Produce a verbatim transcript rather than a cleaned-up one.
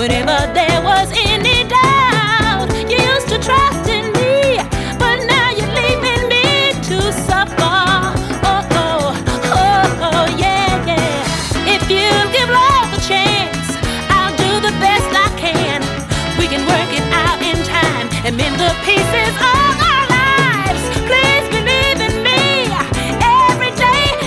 Whenever there was any doubt, you used to trust in me, but now you're leaving me to suffer. Oh, oh, oh, oh, yeah, yeah. If you give love a chance, I'll do the best I can. We can work it out in time and mend the pieces.